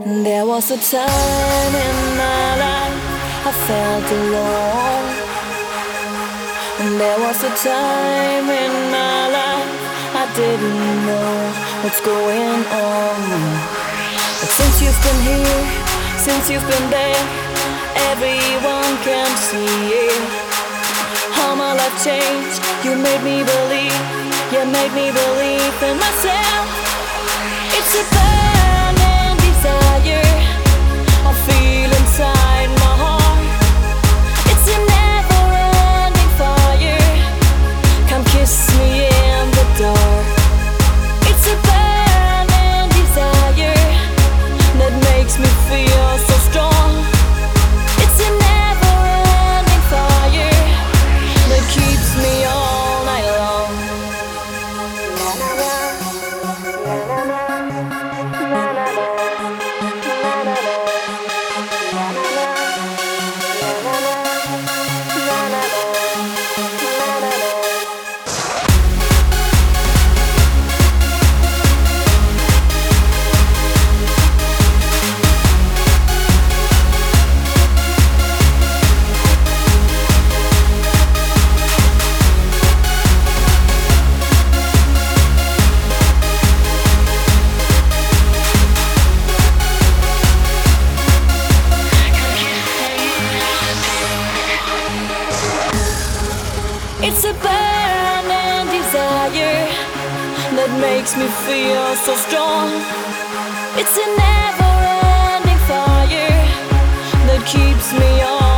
There was a time in my life I felt alone. There was a time in my life I didn't know what's going on. But since you've been here, since you've been there, everyone can see it. How my life changed, you made me believe, you made me believe in myself. It's a burning desire I feel inside my heart. It's a never-ending fire. Come kiss me in the dark. It's a burning desire that makes me feel so strong. It's a never-ending fire that keeps me all night long. It's a burning desire that makes me feel so strong. It's a never-ending fire that keeps me on.